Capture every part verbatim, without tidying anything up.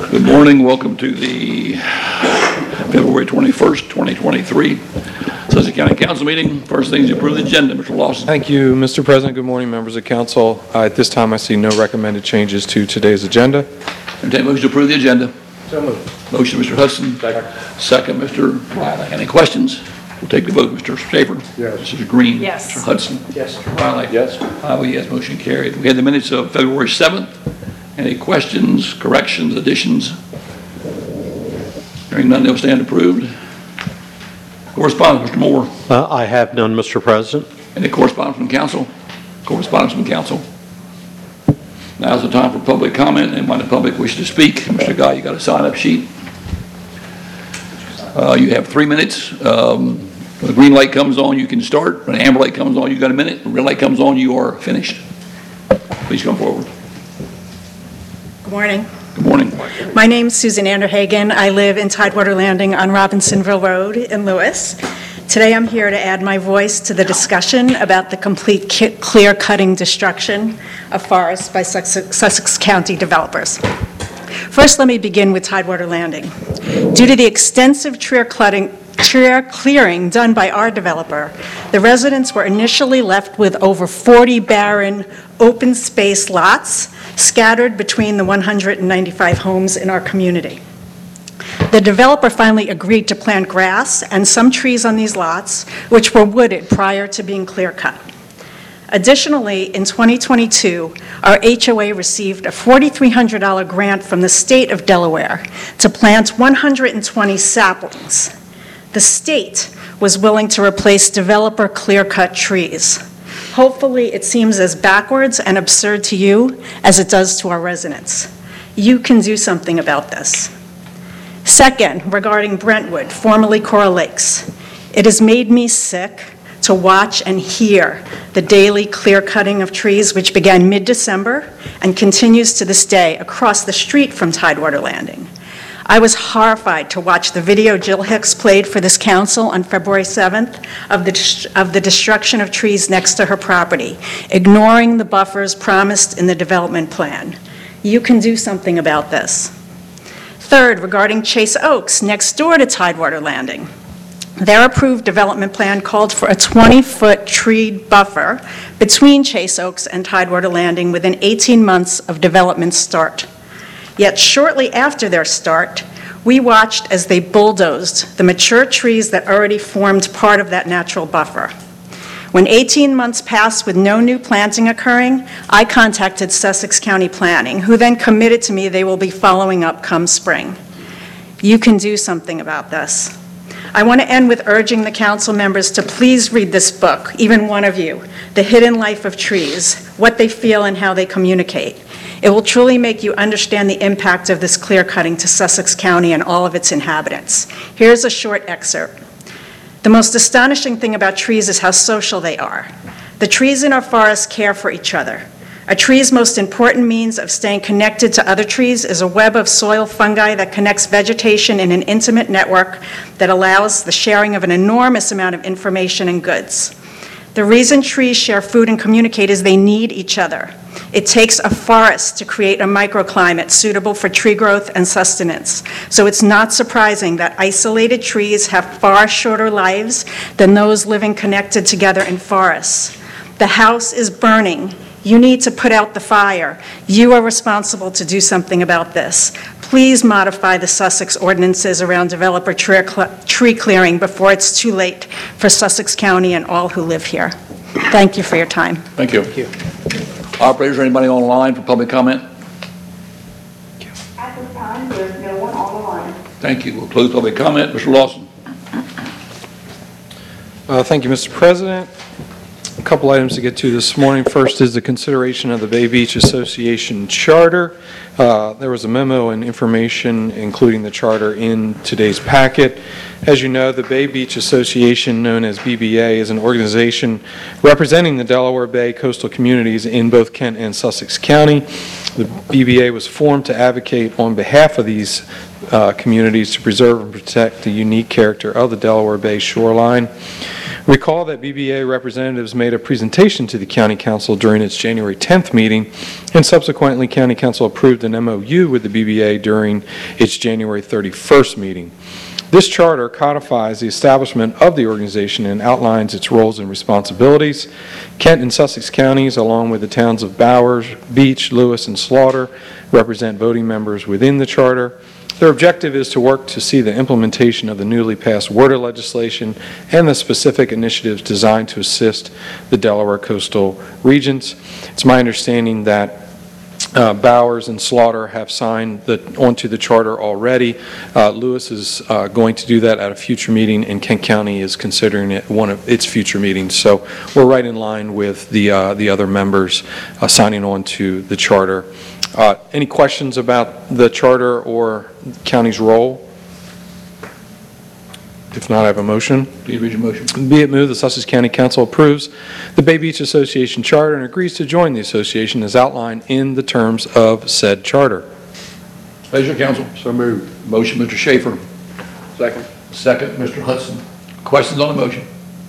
Good morning. Welcome to the February twenty-first, twenty twenty-three Sussex County Council meeting. First thing is to approve the agenda. Mister Lawson. Thank you, Mister President. Good morning, members of council. Uh, at this time, I see no recommended changes to today's agenda. Entertain motion to approve the agenda. So moved. Motion, Mister Hudson. Second. Second, Mister Riley. Any questions? We'll take the vote. Mister Schaefer. Yes. Mister Green. Yes. Mister Hudson. Yes. Mister Riley. Yes. I vote yes. Motion carried. We had the minutes of February seventh. Any questions, corrections, additions? Hearing none, they'll stand approved. Correspondence, Mister Moore. Uh, I have none, Mister President. Any correspondence from council? Correspondence from council. Now's the time for public comment. Anyone in the public wish to speak? Mister Guy, you got a sign-up sheet. Uh, you have three minutes. Um, when the green light comes on, you can start. When the amber light comes on, you got a minute. When the red light comes on, you are finished. Please come forward. Good morning. Good morning. My name's Susan Anderhagen. I live in Tidewater Landing on Robinsonville Road in Lewis. Today I'm here to add my voice to the discussion about the complete clear-cutting destruction of forests by Sussex County developers. First, let me begin with Tidewater Landing. Due to the extensive tree cutting, tree clearing done by our developer, the residents were initially left with over forty barren open space lots scattered between the one hundred ninety-five homes in our community. The developer finally agreed to plant grass and some trees on these lots, which were wooded prior to being clear cut. Additionally, in twenty twenty-two, our H O A received a four thousand three hundred dollars grant from the state of Delaware to plant one hundred twenty saplings. The state was willing to replace developer clear-cut trees. Hopefully, it seems as backwards and absurd to you as it does to our residents. You can do something about this. Second, regarding Brentwood, formerly Coral Lakes, it has made me sick to watch and hear the daily clear cutting of trees, which began mid-December and continues to this day across the street from Tidewater Landing. I was horrified to watch the video Jill Hicks played for this council on February seventh of the, of the destruction of trees next to her property, ignoring the buffers promised in the development plan. You can do something about this. Third, regarding Chase Oaks, next door to Tidewater Landing. Their approved development plan called for a twenty-foot tree buffer between Chase Oaks and Tidewater Landing within eighteen months of development start. Yet shortly after their start, we watched as they bulldozed the mature trees that already formed part of that natural buffer. When eighteen months passed with no new planting occurring, I contacted Sussex County Planning, who then committed to me they will be following up come spring. You can do something about this. I want to end with urging the council members to please read this book, even one of you, The Hidden Life of Trees, What They Feel and How They Communicate. It will truly make you understand the impact of this clear cutting to Sussex County and all of its inhabitants. Here's a short excerpt. The most astonishing thing about trees is how social they are. The trees in our forests care for each other. A tree's most important means of staying connected to other trees is a web of soil fungi that connects vegetation in an intimate network that allows the sharing of an enormous amount of information and goods. The reason trees share food and communicate is they need each other. It takes a forest to create a microclimate suitable for tree growth and sustenance. So it's not surprising that isolated trees have far shorter lives than those living connected together in forests. The house is burning. You need to put out the fire. You are responsible to do something about this. Please modify the Sussex ordinances around developer tree clearing before it's too late for Sussex County and all who live here. Thank you for your time. Thank you. Thank you. Operators, anybody online for public comment? At this time, there's no one on the line. Thank you. We'll close public comment. Mister Lawson. Uh, thank you, Mister President. A couple items to get to this morning. First is the consideration of the Bay Beach Association Charter. Uh, there was a memo and information, including the charter, in today's packet. As you know, the Bay Beach Association, known as B B A, is an organization representing the Delaware Bay coastal communities in both Kent and Sussex County. The B B A was formed to advocate on behalf of these uh, communities to preserve and protect the unique character of the Delaware Bay shoreline. Recall that B B A representatives made a presentation to the County Council during its January tenth meeting, and subsequently County Council approved an M O U with the B B A during its January thirty-first meeting. This charter codifies the establishment of the organization and outlines its roles and responsibilities. Kent and Sussex counties, along with the towns of Bowers, Beach, Lewis, and Slaughter, represent voting members within the charter. Their objective is to work to see the implementation of the newly passed WRDA legislation and the specific initiatives designed to assist the Delaware coastal regions. It's my understanding that Uh, Bowers and Slaughter have signed the, onto the charter already. Uh, Lewis is uh, going to do that at a future meeting, and Kent County is considering it one of its future meetings. So we're right in line with the uh, the other members uh, signing on to the charter. Uh, any questions about the charter or county's role? If not, I have a motion. Please read your motion. Be it moved, the Sussex County Council approves the Bay Beach Association Charter and agrees to join the association as outlined in the terms of said charter. Pleasure, council. So moved. Motion, Mister Schaefer. Second. Second, Mister Hudson. Questions on the motion?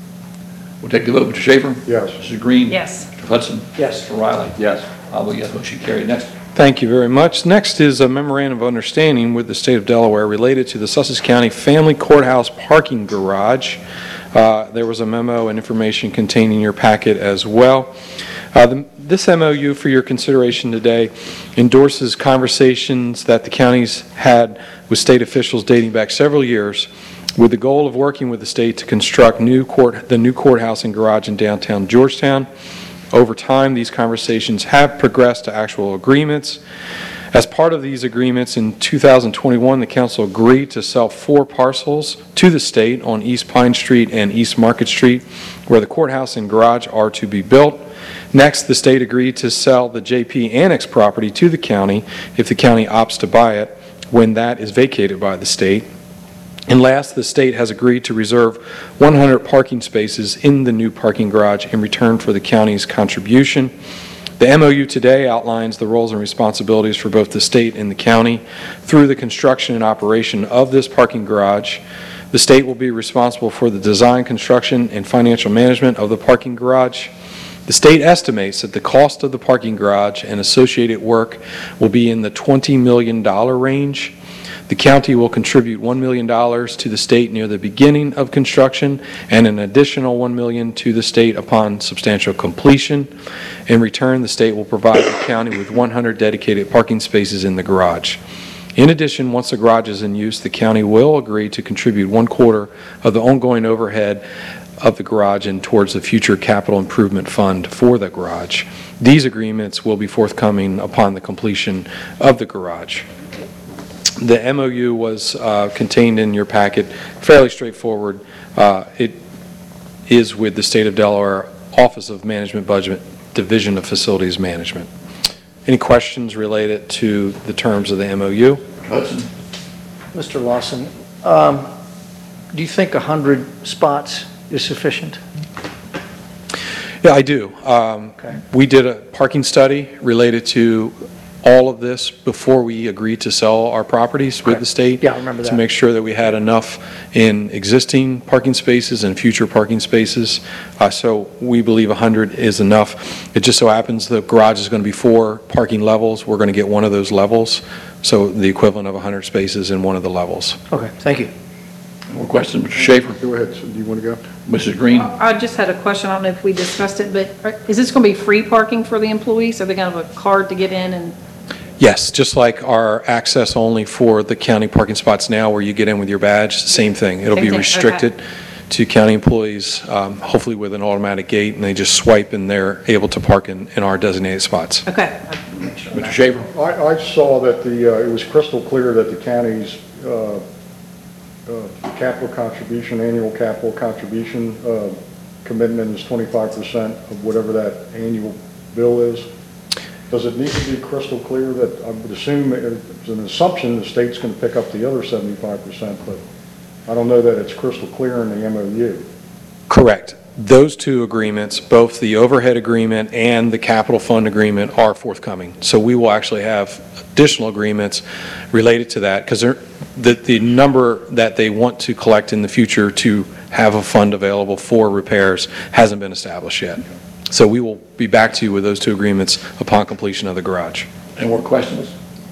We'll take the vote. Mister Schaefer? Yes. Missus Green? Yes. Mister Hudson? Yes. Mister Riley? Yes. I'll vote yes. Motion carried. Next. Thank you very much. Next is a memorandum of understanding with the state of Delaware related to the Sussex County Family Courthouse parking garage. Uh, there was a memo and information contained in your packet as well. Uh, the, this M O U for your consideration today endorses conversations that the counties had with state officials dating back several years with the goal of working with the state to construct new court, the new courthouse and garage in downtown Georgetown. Over time, these conversations have progressed to actual agreements. As part of these agreements, in two thousand twenty-one, the council agreed to sell four parcels to the state on East Pine Street and East Market Street, where the courthouse and garage are to be built. Next, the state agreed to sell the J P Annex property to the county if the county opts to buy it when that is vacated by the state. And last, the state has agreed to reserve one hundred parking spaces in the new parking garage in return for the county's contribution. The M O U today outlines the roles and responsibilities for both the state and the county through the construction and operation of this parking garage. The state will be responsible for the design, construction, and financial management of the parking garage. The state estimates that the cost of the parking garage and associated work will be in the twenty million dollars range. The county will contribute one million dollars to the state near the beginning of construction and an additional one million dollars to the state upon substantial completion. In return, the state will provide the county with one hundred dedicated parking spaces in the garage. In addition, once the garage is in use, the county will agree to contribute one quarter of the ongoing overhead of the garage and towards the future capital improvement fund for the garage. These agreements will be forthcoming upon the completion of the garage. The M O U was uh, contained in your packet, fairly straightforward. Uh, it is with the State of Delaware Office of Management Budget, Division of Facilities Management. Any questions related to the terms of the M O U? Hudson? Mister Lawson, um, do you think one hundred spots is sufficient? Yeah, I do. Um, Okay. We did a parking study related to all of this before we agreed to sell our properties with Correct. the state. Yeah, I remember To that. make sure that we had enough in existing parking spaces and future parking spaces. Uh, So we believe one hundred is enough. It just so happens the garage is going to be four parking levels. We're going to get one of those levels, so the equivalent of one hundred spaces in one of the levels. Okay, thank you. More questions, Mister Schaefer? Go ahead. So do you want to go? Missus Green? I just had a question, I don't know if we discussed it, but are- is this going to be free parking for the employees? Are they going to have a card to get in and, Yes, just like our access only for the county parking spots now where you get in with your badge, same thing. It'll Same be thing, okay. restricted to county employees, um, hopefully with an automatic gate, and they just swipe and they're able to park in, in our designated spots. okay. Mister Schaefer? I, I saw that the, uh, it was crystal clear that the county's uh, uh, capital contribution, annual capital contribution uh, commitment is twenty-five percent of whatever that annual bill is. Does it need to be crystal clear that, I would assume, it's an assumption the state's going to pick up the other seventy-five percent, but I don't know that it's crystal clear in the M O U. Correct. Those two agreements, both the overhead agreement and the capital fund agreement, are forthcoming. So we will actually have additional agreements related to that, because the, the number that they want to collect in the future to have a fund available for repairs hasn't been established yet. So we will be back to you with those two agreements upon completion of the garage. Any more questions?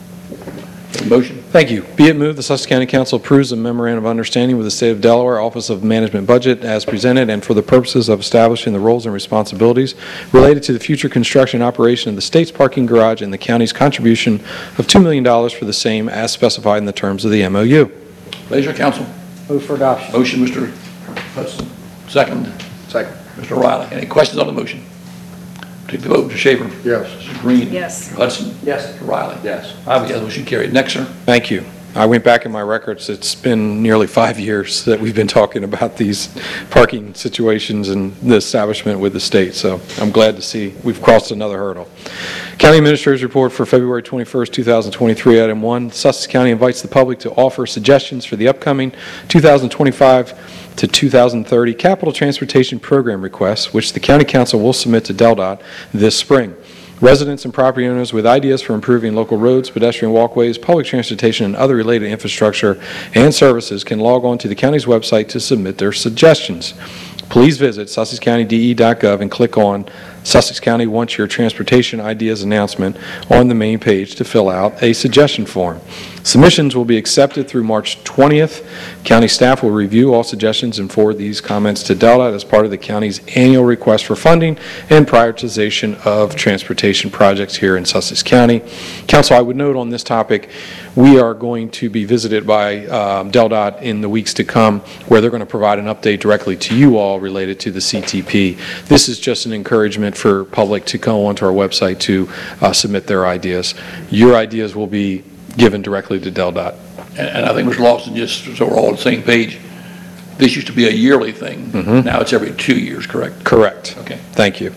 Motion? Thank you. Be it moved, the Sussex County Council approves a memorandum of understanding with the State of Delaware Office of Management Budget as presented and for the purposes of establishing the roles and responsibilities related to the future construction and operation of the state's parking garage and the county's contribution of two million dollars for the same as specified in the terms of the M O U. Pleasure, council. Move for adoption. Motion, Mister Hudson. Second. Second. Mister Riley. Any questions on the motion? Take the vote. Mister Schaefer. Yes. Mister Green. Yes. Mister Hudson. Yes. Mister Riley. Yes. I have a yes, motion carried. Next, sir. Thank you. I went back in my records. It's been nearly five years that we've been talking about these parking situations and the establishment with the state, so I'm glad to see we've crossed another hurdle. County Administrator's Report for February twenty-first, two thousand twenty-three, Item one. Sussex County invites the public to offer suggestions for the upcoming two thousand twenty-five to two thousand thirty Capital Transportation Program requests, which the County Council will submit to DelDOT this spring. Residents and property owners with ideas for improving local roads, pedestrian walkways, public transportation, and other related infrastructure and services can log on to the county's website to submit their suggestions. Please visit sussex county d e dot gov and click on Sussex County Wants Your Transportation Ideas announcement on the main page to fill out a suggestion form. Submissions will be accepted through March twentieth. County staff will review all suggestions and forward these comments to DelDOT as part of the county's annual request for funding and prioritization of transportation projects here in Sussex County. Council, I would note on this topic, we are going to be visited by um, DelDOT in the weeks to come, where they're going to provide an update directly to you all related to the C T P. This is just an encouragement for public to go onto our website to uh, submit their ideas. Your ideas will be given directly to DelDOT. And, and I think Mister Lawson, just so we're all on the same page, this used to be a yearly thing. Mm-hmm. Now it's every two years, correct? Correct. Okay. Thank you.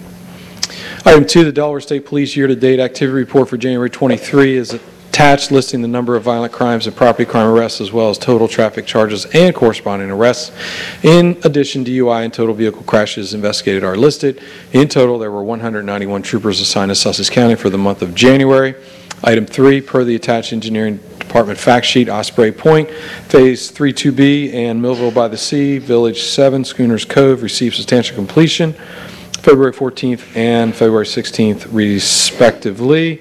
Item two, the Delaware State Police year-to-date activity report for January twenty-three is attached, listing the number of violent crimes and property crime arrests, as well as total traffic charges and corresponding arrests. In addition, D U I and total vehicle crashes investigated are listed. In total, there were one hundred ninety-one troopers assigned to Sussex County for the month of January. Item three, per the attached engineering department fact sheet, Osprey Point, Phase three two B, and Millville by the Sea, Village seven, Schooners Cove, received substantial completion February fourteenth and February sixteenth, respectively.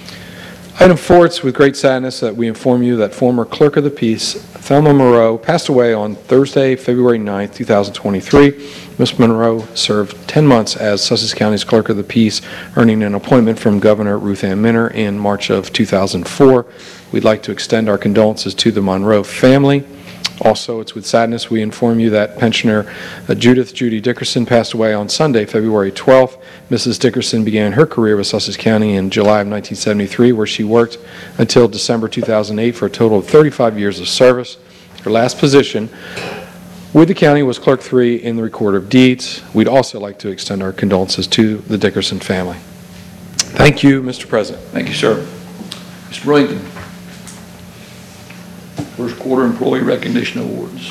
Item four, it's with great sadness that we inform you that former Clerk of the Peace, Thelma Monroe, passed away on Thursday, February ninth, two thousand twenty-three. Miz Monroe served ten months as Sussex County's Clerk of the Peace, earning an appointment from Governor Ruth Ann Minner in March of two thousand four. We'd like to extend our condolences to the Monroe family. Also, it's with sadness we inform you that pensioner uh, Judith Judy Dickerson passed away on Sunday, February twelfth. Missus Dickerson began her career with Sussex County in July of nineteen seventy-three, where she worked until December two thousand eight for a total of thirty-five years of service. Her last position with the county was Clerk three in the Recorder of Deeds. We'd also like to extend our condolences to the Dickerson family. Thank you, Mister President. Thank you, sir. Mister Billington. First Quarter Employee Recognition Awards.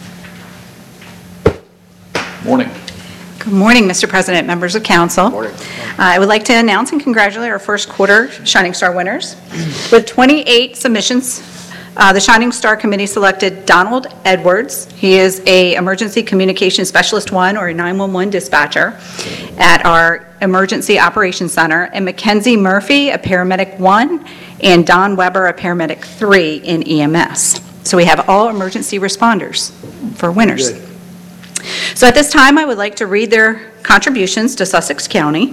Morning. Good morning, Mister President, members of council. Morning. Uh, I would like to announce and congratulate our first quarter Shining Star winners. With twenty-eight submissions, uh, the Shining Star Committee selected Donald Edwards. He is a Emergency Communication Specialist one, or a nine one one dispatcher at our Emergency Operations Center, and Mackenzie Murphy, a Paramedic one, and Don Weber, a Paramedic three in E M S. So we have all emergency responders for winners. Good. So at this time, I would like to read their contributions to Sussex County.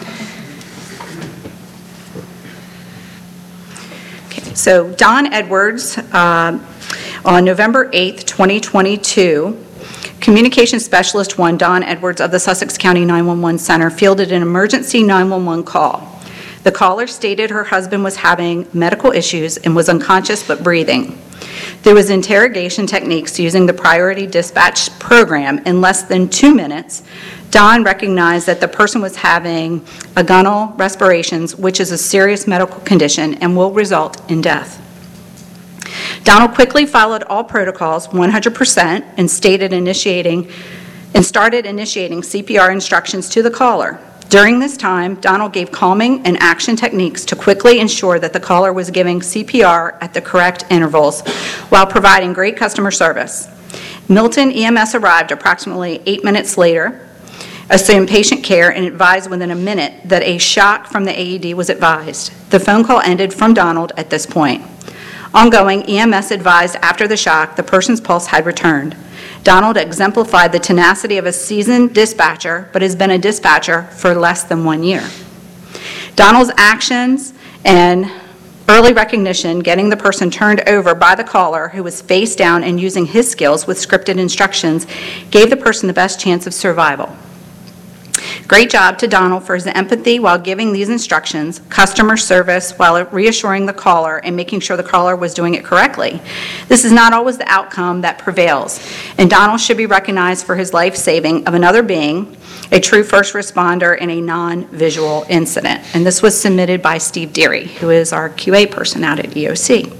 Okay, so Don Edwards, uh, on November eighth, twenty twenty-two, Communication Specialist one, Don Edwards of the Sussex County nine one one Center, fielded an emergency nine one one call. The caller stated her husband was having medical issues and was unconscious but breathing. There was interrogation techniques using the priority dispatch program. In less than two minutes, Don recognized that the person was having agonal respirations, which is a serious medical condition and will result in death. Donald quickly followed all protocols one hundred percent and stated initiating and started initiating C P R instructions to the caller. During this time, Donald gave calming and action techniques to quickly ensure that the caller was giving C P R at the correct intervals while providing great customer service. Milton E M S arrived approximately eight minutes later, assumed patient care, and advised within a minute that a shock from the A E D was advised. The phone call ended from Donald at this point. Ongoing, E M S advised after the shock the person's pulse had returned. Donald exemplified the tenacity of a seasoned dispatcher, but has been a dispatcher for less than one year. Donald's actions and early recognition, getting the person turned over by the caller who was face down and using his skills with scripted instructions, gave the person the best chance of survival. Great job to Donald for his empathy while giving these instructions, customer service while reassuring the caller and making sure the caller was doing it correctly. This is not always the outcome that prevails, and Donald should be recognized for his life-saving of another being, a true first responder in a non-visual incident. And this was submitted by Steve Deary, who is our Q A person out at E O C.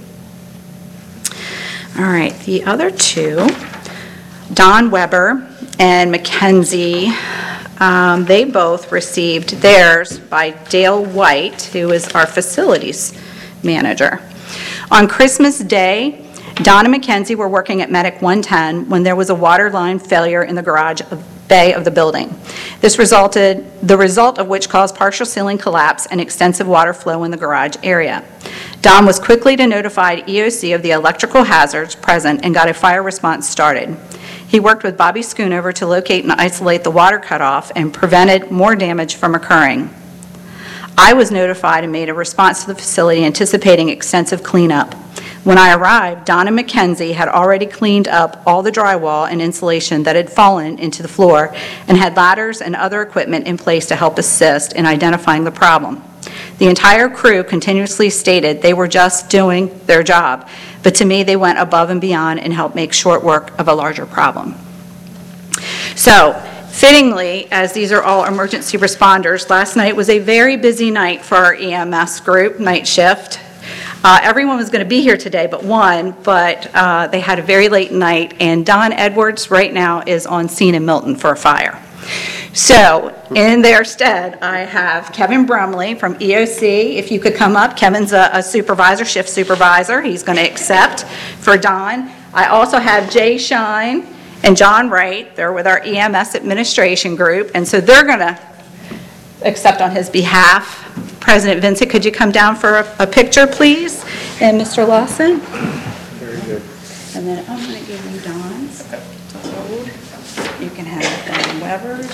All right, the other two, Don Weber and Mackenzie, Um, they both received theirs by Dale White, who is our facilities manager. On Christmas Day, Don and Mackenzie were working at Medic one ten when there was a water line failure in the garage of, bay of the building. This resulted, the result of which caused partial ceiling collapse and extensive water flow in the garage area. Don was quickly to notify E O C of the electrical hazards present and got a fire response started. He worked with Bobby Schoonover to locate and isolate the water cutoff and prevented more damage from occurring. I was notified and made a response to the facility anticipating extensive cleanup. When I arrived, Don and Mackenzie had already cleaned up all the drywall and insulation that had fallen into the floor and had ladders and other equipment in place to help assist in identifying the problem. The entire crew continuously stated they were just doing their job, but to me they went above and beyond and helped make short work of a larger problem. So, fittingly, as these are all emergency responders, last night was a very busy night for our E M S group, night shift. Uh, everyone was going to be here today but one, but uh, they had a very late night, and Don Edwards right now is on scene in Milton for a fire. So, in their stead, I have Kevin Brumley from E O C. If you could come up, Kevin's a, a supervisor, shift supervisor. He's going to accept for Don. I also have Jay Shine and John Wright. They're with our E M S administration group, and so they're going to accept on his behalf. President Vincent, could you come down for a, a picture, please? And Mister Lawson? Very good. And then I'm going to give you Don's to hold. You can have Don Weber's,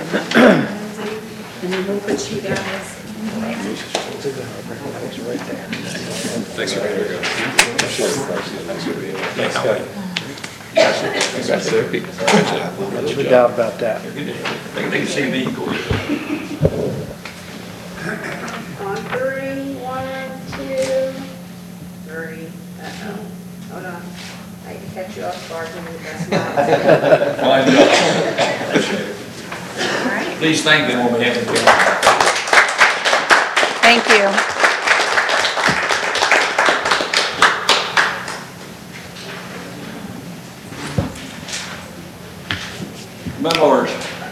and then we'll put you guys. Thanks for being here. Thanks, guys. No doubt about that. They can see me. On three, one, two, three. Uh-oh. Hold on. I can catch you off guard when you best smile. Fine job. All right. Please thank them on behalf of the county. Thank you. Mentors.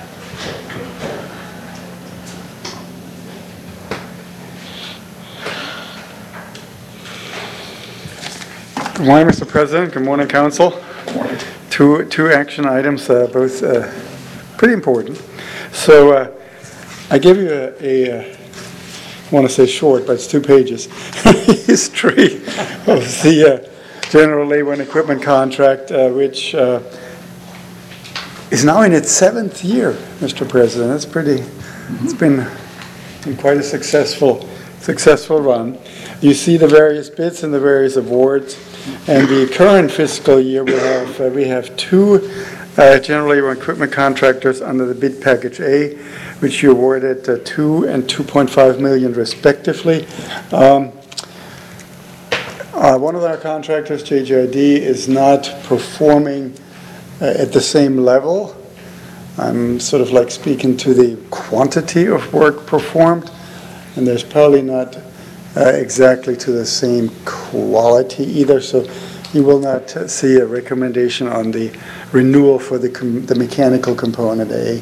Good morning, Mister President. Good morning, Council. Two, two action items, uh, both uh, pretty important. So uh, I give you a, a uh, I want to say short, but it's two pages, history of the uh, General Labor and Equipment Contract, uh, which uh, is now in its seventh year, Mister President. That's pretty, it's been, been quite a successful, successful run. You see the various bids and the various awards. And the current fiscal year, we have uh, we have two uh, general labor and equipment contractors under the bid package A, which you awarded uh, two and two point five million respectively. Um, uh, one of our contractors, J J I D, is not performing uh, at the same level. I'm sort of like speaking to the quantity of work performed, and there's probably not Uh, exactly to the same quality either, so you will not uh, see a recommendation on the renewal for the, com the mechanical component A.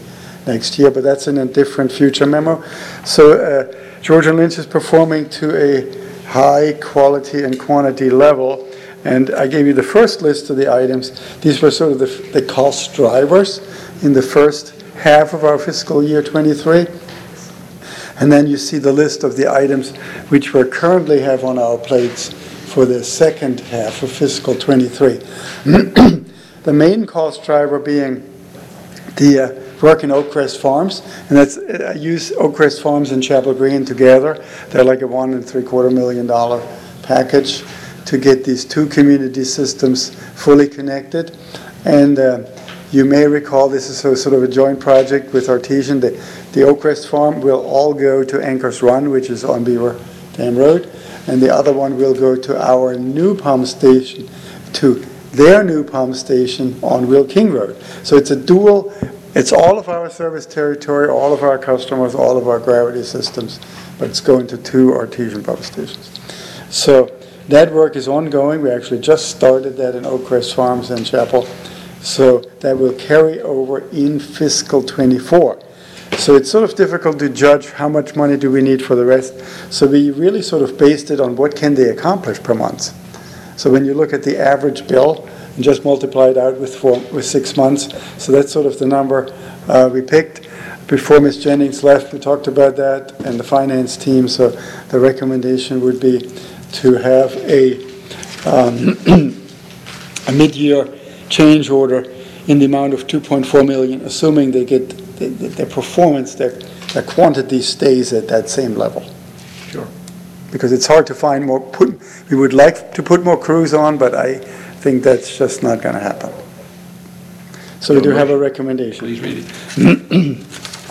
next year, but that's in a different future memo. So uh, Georgia Lynch is performing to a high quality and quantity level. And I gave you the first list of the items. These were sort of the, the cost drivers in the first half of our fiscal year twenty-three. And then you see the list of the items which we currently have on our plates for the second half of fiscal twenty-three. The main cost driver being the uh, work in Oakcrest Farms, and that's I use Oakcrest Farms and Chapel Green together. They're like a one and three quarter million dollar package to get these two community systems fully connected. And uh, you may recall this is a, sort of a joint project with Artesian. The, the Oakcrest Farm will all go to Anchor's Run, which is on Beaver Dam Road, and the other one will go to our new pump station, to their new pump station on Will King Road. So it's a dual, it's all of our service territory, all of our customers, all of our gravity systems, but it's going to two Artesian pump stations. So that work is ongoing. We actually just started that in Oakcrest Farms and Chapel. So that will carry over in fiscal twenty-four. So it's sort of difficult to judge how much money do we need for the rest. So we really sort of based it on what can they accomplish per month. So when you look at the average bill and just multiply it out with four, with six months, so that's sort of the number uh, we picked. Before Miz Jennings left, we talked about that and the finance team. So the recommendation would be to have a, um, a mid-year change order in the amount of two point four million dollars, assuming they get the, the, their performance, their, their quantity stays at that same level. Sure. Because it's hard to find more, put, we would like to put more crews on, but I think that's just not going to happen. So we do have a recommendation. Please read it.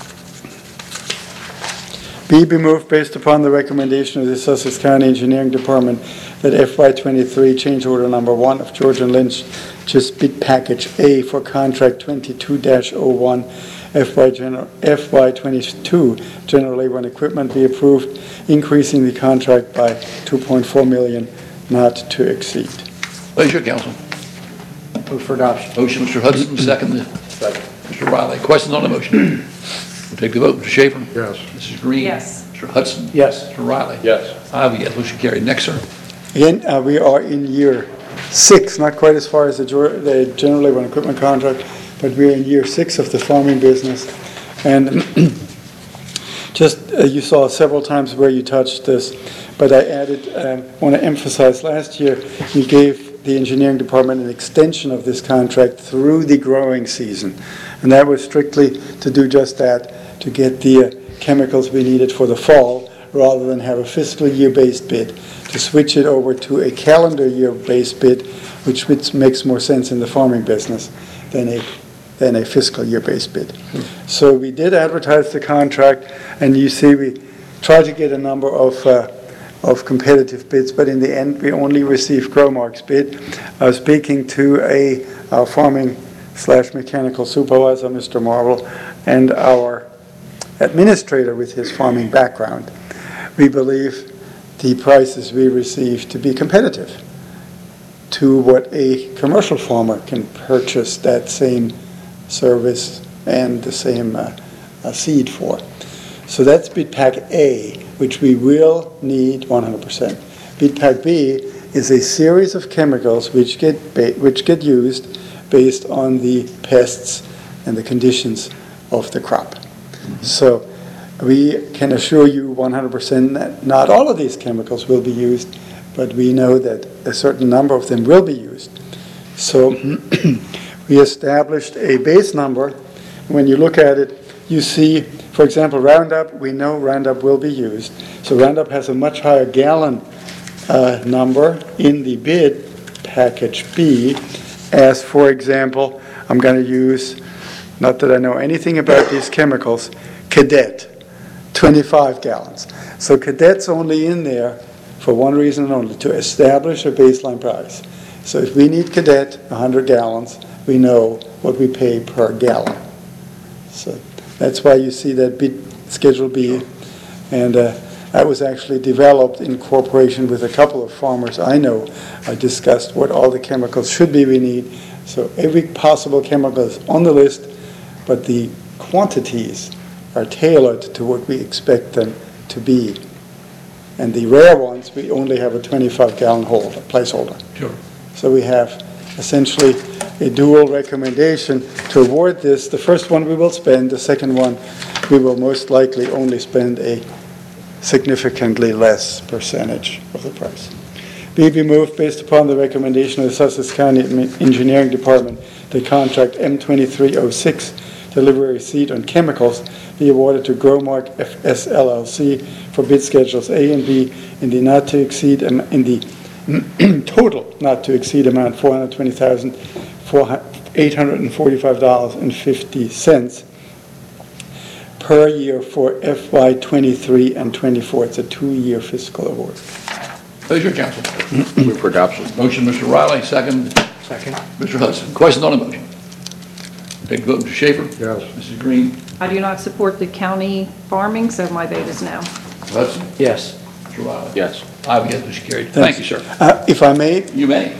B, be moved based upon the recommendation of the Sussex County Engineering Department that F Y twenty-three change order number one of Georgia Lynch, just bid package A for contract twenty-two dash oh one F Y general, F Y twenty-two general labor and equipment be approved, increasing the contract by two point four million dollars, not to exceed. Pleasure, council. Move for adoption. Motion, Mister Hudson, second. Second. Mister Riley. Questions on the motion? We'll take the vote. Mister Schaefer? Yes. Missus Green? Yes. Mister Hudson? Yes. Mister Riley? Yes. I have a yes. Motion carried. Next, sir. Again, uh, we are in year six, not quite as far as the, the general labor and equipment contract, but we're in year six of the farming business. And just, uh, you saw several times where you touched this, but I added, I um, want to emphasize, last year we gave the engineering department an extension of this contract through the growing season. And that was strictly to do just that, to get the uh, chemicals we needed for the fall, rather than have a fiscal year-based bid, to switch it over to a calendar year-based bid, which makes more sense in the farming business than a than a fiscal year-based bid. Hmm. So we did advertise the contract, and you see we tried to get a number of uh, of competitive bids, but in the end we only received Growmark's bid. I was speaking to a our farming slash mechanical supervisor, Mister Marvel, and our administrator with his farming background. We believe the prices we received to be competitive to what a commercial farmer can purchase that same service and the same uh, uh, seed for. So that's bid pack A, which we will need one hundred percent. Bid pack B is a series of chemicals which get ba- which get used based on the pests and the conditions of the crop. So we can assure you one hundred percent that not all of these chemicals will be used, but we know that a certain number of them will be used. So we established a base number. When you look at it, you see, for example, Roundup, we know Roundup will be used. So Roundup has a much higher gallon uh, number in the bid package B, as for example, I'm going to use, not that I know anything about these chemicals, Cadet, twenty-five gallons. So Cadet's only in there for one reason only, to establish a baseline price. So if we need Cadet, one hundred gallons, we know what we pay per gallon. So that's why you see that bid Schedule B, and uh, that was actually developed in cooperation with a couple of farmers I know. I discussed what all the chemicals should be we need. So every possible chemical is on the list, but the quantities are tailored to what we expect them to be. And the rare ones, we only have a twenty-five gallon holder, placeholder. Sure. So we have essentially a dual recommendation to award this. The first one we will spend, the second one we will most likely only spend a significantly less percentage of the price. Be be moved based upon the recommendation of the Sussex County Engineering Department that contract M twenty-three oh six delivery receipt on chemicals be awarded to Growmark F S L L C for bid schedules A and B in the not to exceed, um, in the total not to exceed amount four hundred twenty thousand eight hundred forty-five dollars and fifty cents per year for F Y twenty-three and twenty-four. It's a two-year fiscal award. Pleasure, council. Move for adoption. Motion, Mister Riley, second, Second. Mister Hudson. Questions on the motion? Take the vote, Mister Schaefer. Yes. Missus Green. I do not support the county farming, so my vote is no. Hudson. Yes. Mister Riley. Yes. I have a yes, Mister Carey. Thank you, sir. Uh, If I may, You may.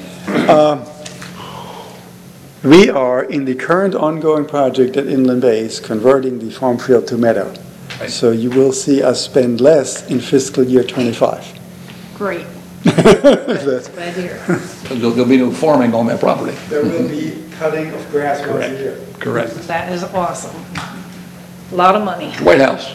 we are in the current ongoing project at Inland Bays converting the farm field to meadow. Right. So you will see us spend less in fiscal year twenty-five. Great. That's- That's what I hear. There'll there'll be no farming on that property. There will be cutting of grass once a year. Correct. That is awesome. A lot of money. White House.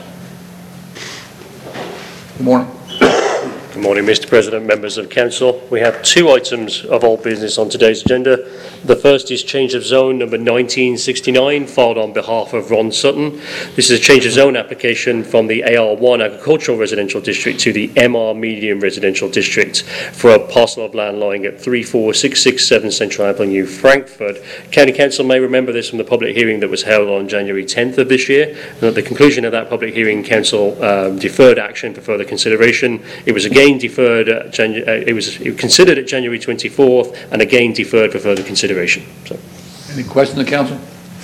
Good morning. Good morning, Mister President, members of council. We have two items of old business on today's agenda. The first is change of zone number nineteen sixty-nine, filed on behalf of Ron Sutton. This is a change of zone application from the A R one Agricultural Residential District to the M R Medium Residential District for a parcel of land lying at three four six six seven Central Avenue, Frankfurt. County Council may remember this from the public hearing that was held on January tenth of this year. And at the conclusion of that public hearing, council um, deferred action for further consideration. It was again deferred, at Janu- uh, it was considered at January twenty-fourth and again deferred for further consideration. So. Any questions of the council?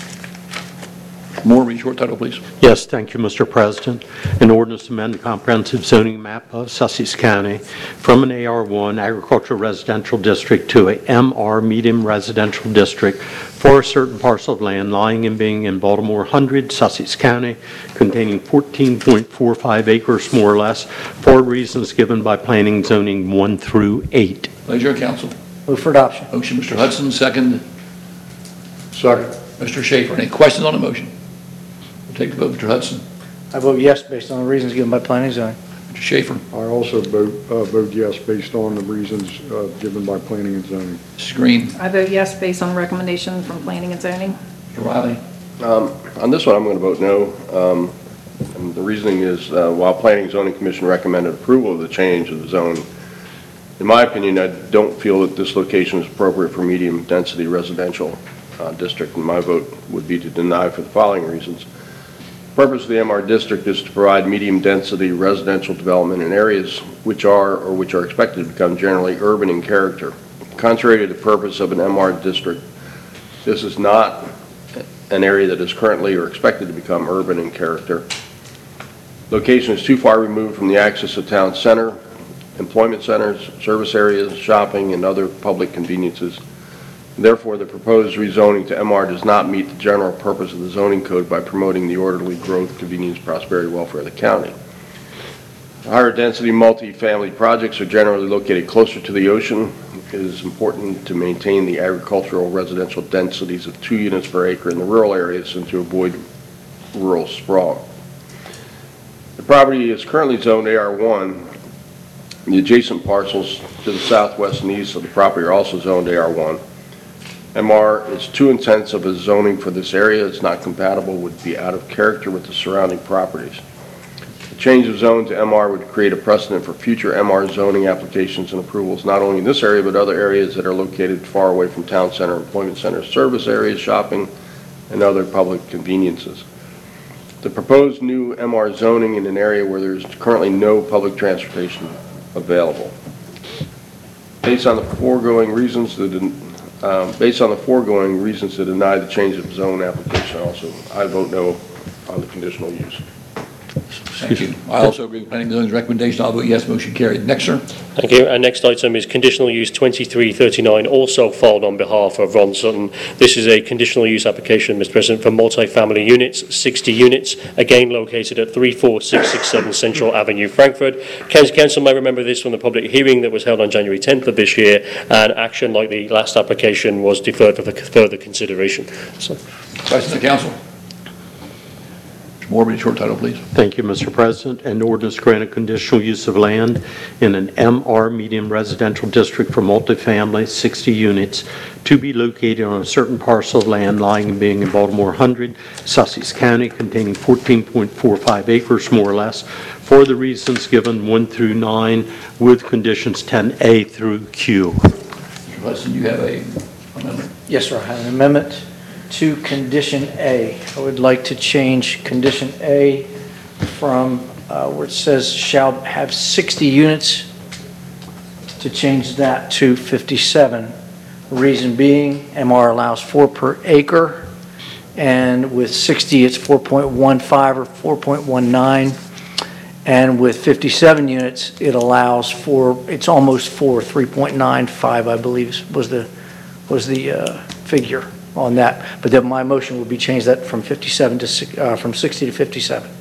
Moore, read your short title, please. Yes, thank you, Mister President. An ordinance to amend the comprehensive zoning map of Sussex County from an A R one agricultural residential district to a M R medium residential district for a certain parcel of land lying and being in Baltimore one hundred, Sussex County, containing fourteen point four five acres more or less, for reasons given by planning zoning one through eight. Pleasure, council. Move for adoption. Motion, Mister Hudson, second, Second. Mister Schaefer. Any questions on the motion? We'll take the vote, Mister Hudson. I vote yes based on the reasons given by planning and zoning. Mister Schaefer. I also vote, uh, vote yes based on the reasons uh, given by planning and zoning. Missus Green. I vote yes based on recommendation from planning and zoning. Mister Riley. Um, On this one, I'm going to vote no. Um, and the reasoning is, uh, while Planning and Zoning Commission recommended approval of the change of the zone, in my opinion, I don't feel that this location is appropriate for medium-density residential uh, district, and my vote would be to deny for the following reasons. The purpose of the M R district is to provide medium-density residential development in areas which are or which are expected to become generally urban in character. Contrary to the purpose of an M R district, this is not an area that is currently or expected to become urban in character. Location is too far removed from the access of town center, employment centers, service areas, shopping, and other public conveniences. Therefore, the proposed rezoning to M R does not meet the general purpose of the zoning code by promoting the orderly growth, convenience, prosperity, welfare of the county. Higher density multi-family projects are generally located closer to the ocean. It is important to maintain the agricultural residential densities of two units per acre in the rural areas and to avoid rural sprawl. The property is currently zoned A R one. The adjacent parcels to the southwest and east of the property are also zoned A R one. M R is too intense of a zoning for this area. It's not compatible, would be out of character with the surrounding properties. The change of zone to M R would create a precedent for future M R zoning applications and approvals, not only in this area, but other areas that are located far away from town center, employment centers, service areas, shopping, and other public conveniences. The proposed new M R zoning in an area where there's currently no public transportation available. Based on the foregoing reasons, that, um, based on the foregoing reasons to deny the change of zone application, also I vote no on the conditional use. Thank you. I also agree with planning and zoning's recommendation. I'll vote yes, motion carried. Next, sir. Thank you. Our next item is conditional use twenty-three thirty-nine, also filed on behalf of Ron Sutton. This is a conditional use application, Mister President, for multi-family units, sixty units, again located at three four six six seven Central Avenue, Frankfurt. County Council may remember this from the public hearing that was held on January tenth of this year, and action like the last application was deferred for further consideration. So. Questions of the council? Moore, read a short title, please. Thank you, Mister President. An ordinance granting conditional use of land in an M R medium residential district for multifamily, sixty units, to be located on a certain parcel of land lying and being in Baltimore one hundred, Sussex County, containing fourteen point four five acres, more or less, for the reasons given one through nine, with conditions ten A through Q. Mister Hudson, you have a amendment? Yes, sir, I have an amendment to condition A. I would like to change condition A from uh, where it says shall have sixty units to change that to fifty-seven. Reason being, M R allows four per acre, and with sixty it's four point one five or four point one nine, and with fifty-seven units it allows for, it's almost four, three point nine five I believe was the, was the uh, figure on that, but then my motion would be changed that from fifty-seven to, uh, from sixty to fifty-seven.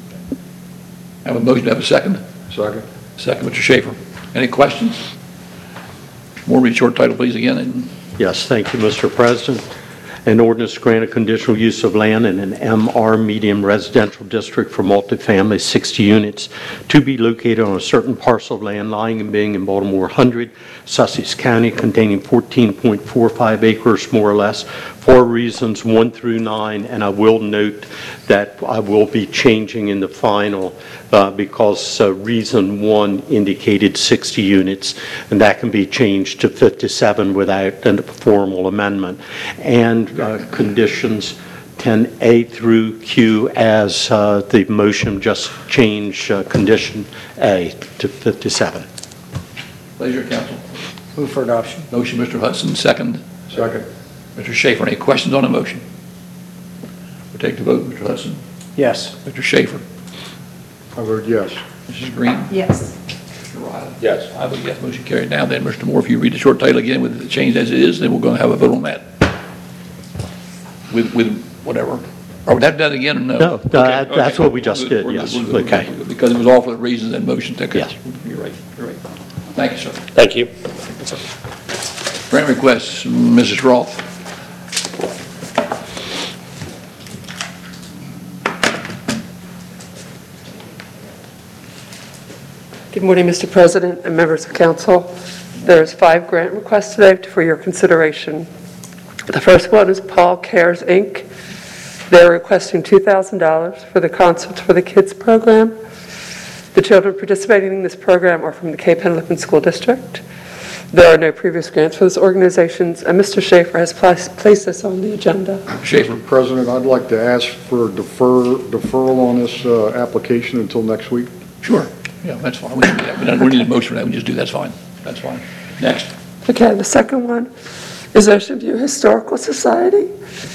I have a motion, to have a second? Second. Second, Mister Schaefer. Any questions? Moore, read a short title, please, again. And Yes, thank you, Mister President. An ordinance to grant a conditional use of land in an M R medium residential district for multifamily, sixty units, to be located on a certain parcel of land lying and being in Baltimore one hundred, Sussex County, containing fourteen point four five acres, more or less, for reasons one through nine. And I will note that I will be changing in the final uh, because uh, reason one indicated sixty units, and that can be changed to fifty-seven without a formal amendment. And uh, conditions ten A through Q as uh, the motion just changed uh, condition A to fifty-seven. pleasure, council. Move for adoption. Motion, Mister Hudson, second. Second. Mister Schaefer, any questions on the motion? We'll take the vote, Mister Hudson. Yes. Mister Schaefer. I vote yes. Missus Green. Yes. Mister Riley. Yes. I vote yes, motion carried. Now then, Mister Moore, if you read the short title again with the change as it is, then we're going to have a vote on that. With, with whatever. Or would that do that again or no? No, Okay, that- okay. that's what we just We're good, did, we're good, yes. we're good, we're Okay. good. Because it was all for the reasons and motions. Okay. Yes. You're right, you're right. Thank you, sir. Thank you. Grant requests, Missus Roth. Good morning, Mister President and members of council. There's five grant requests today for your consideration. The first one is Paul Cares, Incorporated. They're requesting two thousand dollars for the Concerts for the Kids program. The children participating in this program are from the Cape Henlopen School District. There are no previous grants for this organization, and Mister Schaefer has placed this on the agenda. Schaefer. President, I'd like to ask for defer, deferral on this uh, application until next week. Sure. Yeah, that's fine. We can do that. We don't we need a motion for that. We just do, that's fine. That's fine. Next. Okay, the second one is Ocean View Historical Society.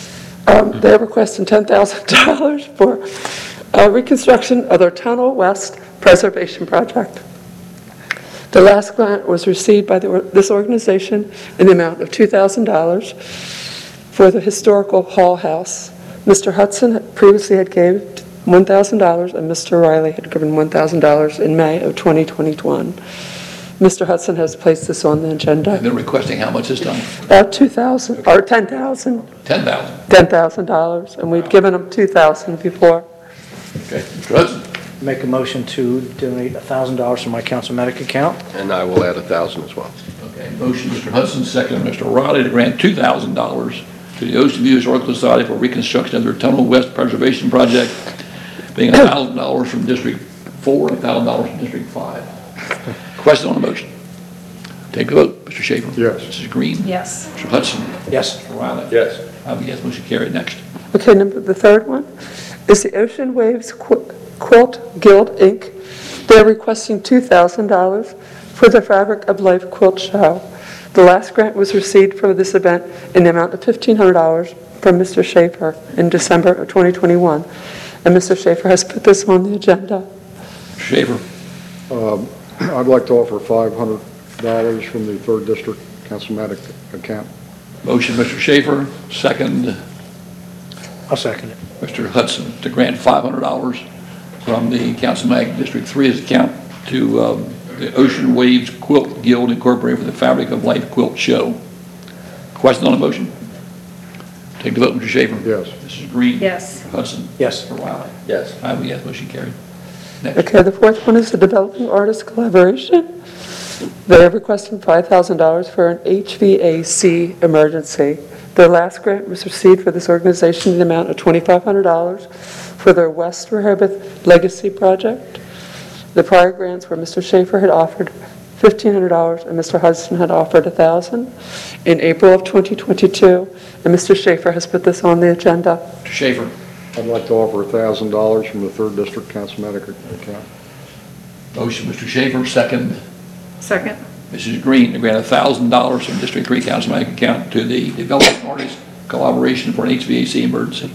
Um, they're requesting ten thousand dollars for uh, reconstruction of their Tunnel West Preservation Project. The last grant was received by the, this organization in the amount of two thousand dollars for the historical Hall House. Mister Hudson previously had gave one thousand dollars, and Mister Riley had given one thousand dollars in May of twenty twenty-one. Mister Hudson has placed this on the agenda. And they're requesting how much this time? About two thousand dollars, or ten thousand dollars. ten thousand dollars. ten thousand dollars, and we've given them two thousand dollars before. Okay. Mister Hudson. Make a motion to donate one thousand dollars to my council medic account. And I will add a thousand as well. Okay. Motion, Mister Hudson, second, Mister Riley, to grant two thousand dollars to the Ocean View Historical Society for reconstruction of their Tunnel West Preservation Project, being one thousand dollars from District four, one thousand dollars from District five. Question on the motion? Take the vote. Mister Schaefer? Yes. Missus Green? Yes. Mister Hudson? Yes. Mister Riley? Yes. I vote yes, motion carried. Next. Okay, number, the third one is the Ocean Waves Qu- Quilt Guild, Incorporated. They're requesting two thousand dollars for the Fabric of Life Quilt Show. The last grant was received for this event in the amount of fifteen hundred dollars from Mister Schaefer in December of twenty twenty-one. and Mister Schaefer has put this on the agenda. Schaefer. Um, I'd like to offer five hundred dollars from the third District Councilmatic account. Motion, Mister Schaefer, second, I'll second it. Mister Hudson, to grant five hundred dollars from the Councilmag District three's account to um, the Ocean Waves Quilt Guild Incorporated for the Fabric of Life Quilt Show. Question on the motion? Take the vote, Mister Schaefer. Yes. Missus Green. Yes. Mister Hudson. Yes. Mister Wiley. Yes. I vote yes, motion carried. Next. Okay, the fourth one is the Developing Artist Collaboration. They have requested five thousand dollars for an H V A C emergency. Their last grant was received for this organization in the amount of twenty-five hundred dollars for their West Rehoboth Legacy Project. The prior grants were Mister Schaefer had offered fifteen hundred dollars and Mister Hudson had offered one thousand dollars in April of twenty twenty-two, and Mister Schaefer has put this on the agenda. Mister Schaefer. I'd like to offer one thousand dollars from the third District Councilmatic account. Motion, Mister Schaefer, second, Second. Missus Green, to grant one thousand dollars from District three Councilmag account to the Development Artist Collaboration for an H V A C emergency.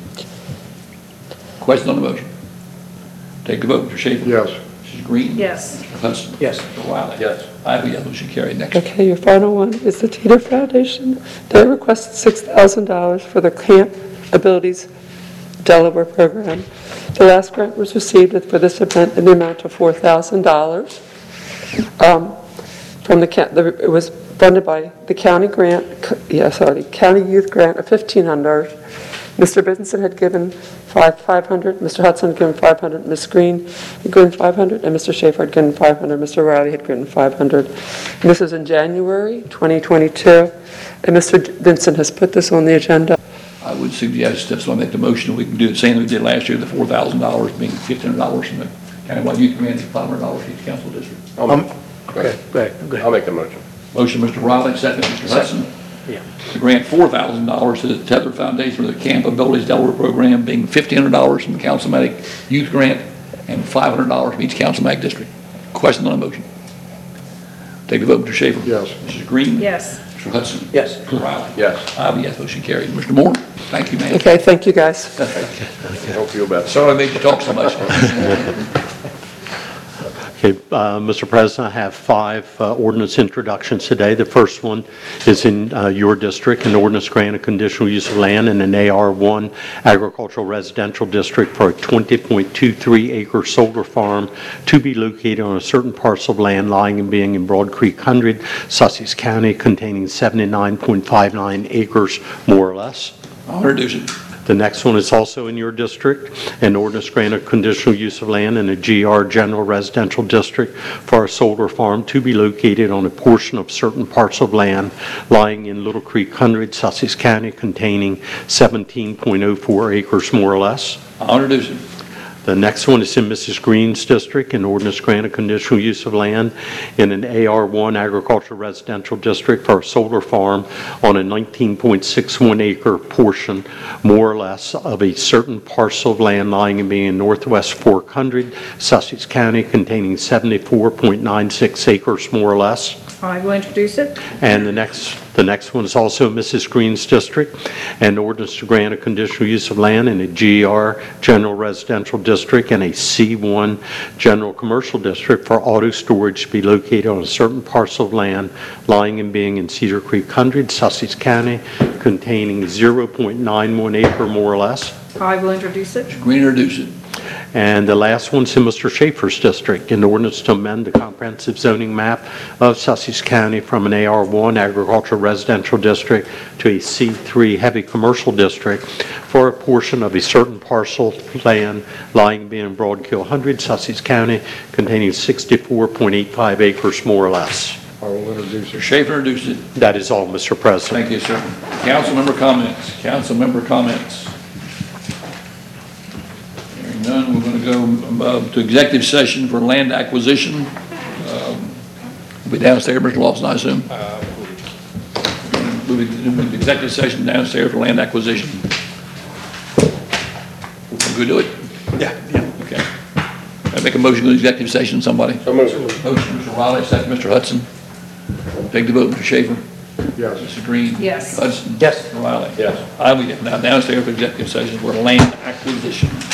Question on the motion? Take the vote, Mister Schaefer. Yes. Missus Green. Yes. Mister Hudson. Yes. Mister Wiley. Yes. I vote yes, motion carried. Next. Okay, your final one is the Teeter Foundation. They requested six thousand dollars for the Camp Abilities Delaware program. The last grant was received for this event in the amount of four thousand dollars. Um, from the, ca- the, it was funded by the county grant, c- yeah, sorry, county youth grant of fifteen hundred dollars. Mister Benson had given five, 500, Mister Hudson had given five hundred, Miz Green had given five hundred, and Mister Schaefer had given five hundred, Mister Riley had given five hundred. And this was in January twenty twenty-two, and Mister Benson has put this on the agenda. I would suggest, that's why I make the motion, we can do the same that we did last year, the four thousand dollars being fifteen hundred dollars from the countywide youth grant, five hundred dollars each council district. I'll Um, make- Okay, go ahead, go I'll ahead. make the motion. Motion, Mister Riley, second, Mister Hudson. Yeah. To grant four thousand dollars to the Tether Foundation for the Camp Abilities Delaware program, being fifteen hundred dollars from the Councilmatic Youth Grant and five hundred dollars from each Councilmatic district. Question on the motion? Take the vote, Mister Schaefer. Yes. Missus Green. Yes. Mister Hudson. Yes. Mister Riley. Yes. I vote yes, motion carried. Mister Moore, thank you, man. Okay, thank you, guys. Don't feel bad. Sorry I made you talk so much. Okay, uh, Mister President, I have five uh, ordinance introductions today. The first one is in uh, your district, an ordinance granting conditional use of land in an A R one agricultural residential district for a twenty point two three acre solar farm to be located on a certain parcel of land lying and being in Broad Creek one hundred, Sussex County, containing seventy-nine point five nine acres, more or less. I'll introduce it. The next one is also in your district, an ordinance granting conditional use of land in a G R general residential district for a solar farm to be located on a portion of certain parts of land lying in Little Creek one hundred, Sussex County, containing seventeen point oh four acres, more or less. I'll introduce it. The next one is in Missus Green's district, an ordinance granting conditional use of land in an A R one agricultural residential district for a solar farm on a nineteen point six one acre portion, more or less, of a certain parcel of land lying and being in Northwest Fork one hundred, Sussex County, containing seventy-four point nine six acres, more or less. I will introduce it. And the next, the next one is also Missus Green's district, an ordinance to grant a conditional use of land in a G R general residential district and a C one general commercial district for auto storage to be located on a certain parcel of land lying and being in Cedar Creek one hundred, Sussex County, containing zero point nine one acre, more or less. I will introduce it. Green, introduce it. And the last one's in Mister Schaefer's district, an ordinance to amend the comprehensive zoning map of Sussex County from an A R one agricultural residential district to a C three heavy commercial district for a portion of a certain parcel of land lying being Broadkill one hundred, Sussex County, containing sixty-four point eight five acres, more or less. I will introduce Mister it. Schaefer, introduce it. That is all, Mister President. Thank you, sir. Council member comments. Council member comments. Hearing none, we're going to go uh, to executive session for land acquisition. Um, We'll be downstairs, Mister Lawson, I assume? We'll be doing the executive session downstairs for land acquisition. Can we do it? Yeah, yeah. Okay. I make a motion to go to executive session, somebody? So moved. Motion, Mister Riley, second, Mister Hudson. Take the vote, Mister Schaefer. Yes. Mister Green. Yes. Hudson. Yes. Mister Riley. Yes. I will get now downstairs for executive session for land acquisition.